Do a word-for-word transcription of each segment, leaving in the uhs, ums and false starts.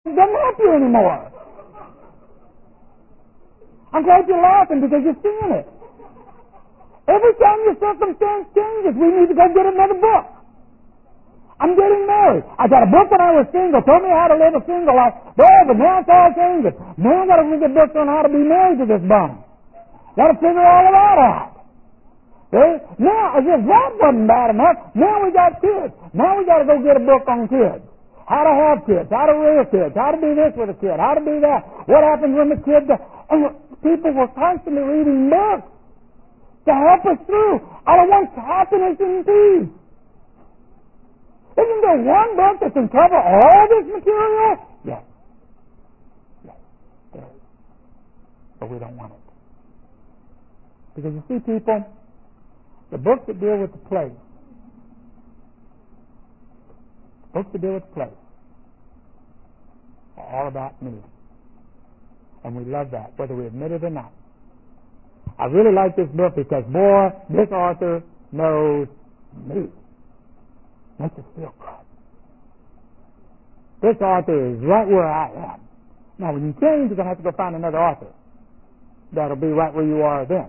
doesn't help you anymore. I'm glad you're laughing because you're seeing it. Every time your circumstance changes, we need to go get another book. I'm getting married. I got a book when I was single, told me how to live a single life. Boy, but now it's all changing. Now I got to read a book on how to be married to this bum. Got to figure all of that out. See? Now, as if that wasn't bad enough, now we got kids. Now we got to go get a book on kids. How to have kids, how to rear kids, how to do this with a kid, how to do that. What happens when the kid... And people were constantly reading books to help us through. All I want happiness and peace. Isn't there one book that can cover all this material? Yes. Yes, there is. But we don't want it. Because you see, people, the books that deal with the place, books that deal with the place, are all about me. And we love that, whether we admit it or not. I really like this book because, boy, this author knows me. Makes us feel good. This author is right where I am. Now, when you change, you're going to have to go find another author that'll be right where you are then.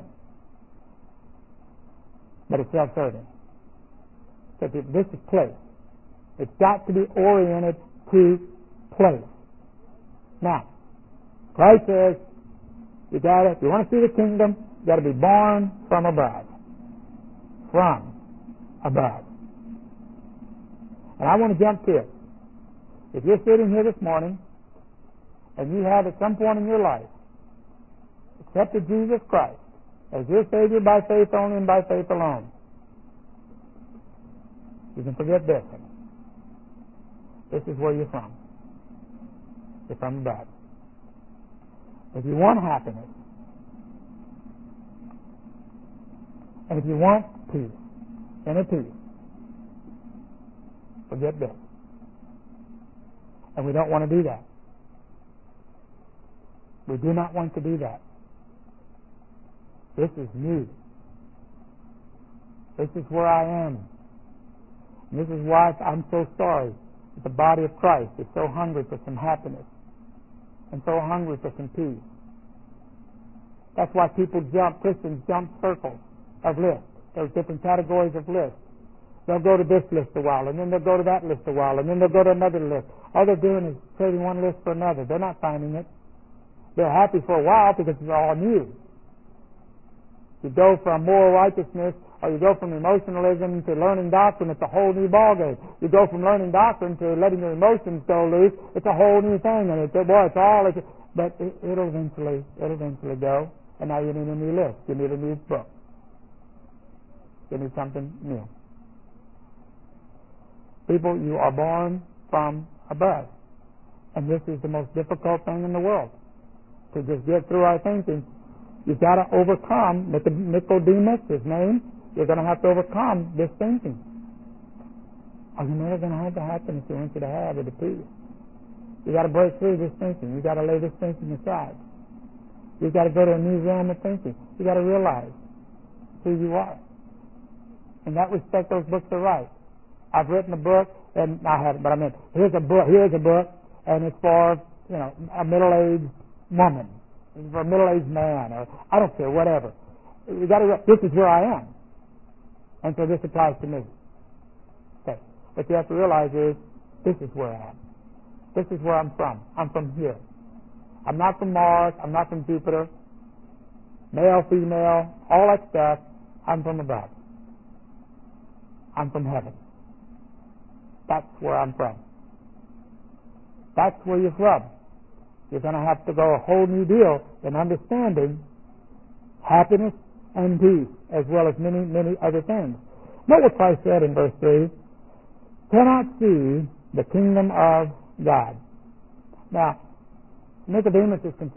But it's self-serving. So this is place. It's got to be oriented to place. Now, Christ says, you got it. If you want to see the kingdom, you got to be born from above. From above. And I want to jump to it. If you're sitting here this morning and you have at some point in your life accepted Jesus Christ as your Savior by faith only and by faith alone, you can forget this. This is where you're from. You're from above. If you want happiness, and if you want peace, inner peace, forget this. And we don't want to do that. We do not want to do that. This is me. This is where I am. And this is why I'm so sorry that the body of Christ is so hungry for some happiness and so hungry for some peace. That's why people jump, Christians jump circles of lists. There's different categories of lists. They'll go to this list a while, and then they'll go to that list a while, and then they'll go to another list. All they're doing is trading one list for another. They're not finding it. They're happy for a while because it's all new. You go from moral righteousness, or you go from emotionalism to learning doctrine, it's a whole new ballgame. You go from learning doctrine to letting your emotions go loose, it's a whole new thing. And it's, boy, it's all, it's, but it, it'll eventually, it'll eventually go. And now you need a new list. You need a new book. You need something new. People, you are born from above. And this is the most difficult thing in the world. To just get through our thinking, you've got to overcome Nicodemus, his name. You're going to have to overcome this thinking. Or you're never going to have the happiness you want you to have or the peace. You've got to break through this thinking. You've got to lay this thinking aside. You've got to go to a new realm of thinking. You've got to realize who you are. In that respect, those books are right. I've written a book, and I haven't, but I mean, here's a book, here's a book, and it's for, you know, a middle-aged woman, it's for a middle-aged man, or I don't care, whatever. You got to. This is where I am, and so this applies to me. Okay, what you have to realize is, this is where I am. This is where I'm from. I'm from here. I'm not from Mars. I'm not from Jupiter. Male, female, all that stuff. I'm from above. I'm from heaven. That's where I'm from. That's where you're from. You're going to have to go a whole new deal in understanding happiness and peace, as well as many, many other things. Note what Christ said in verse three, cannot see the kingdom of God. Now, Nicodemus is concerned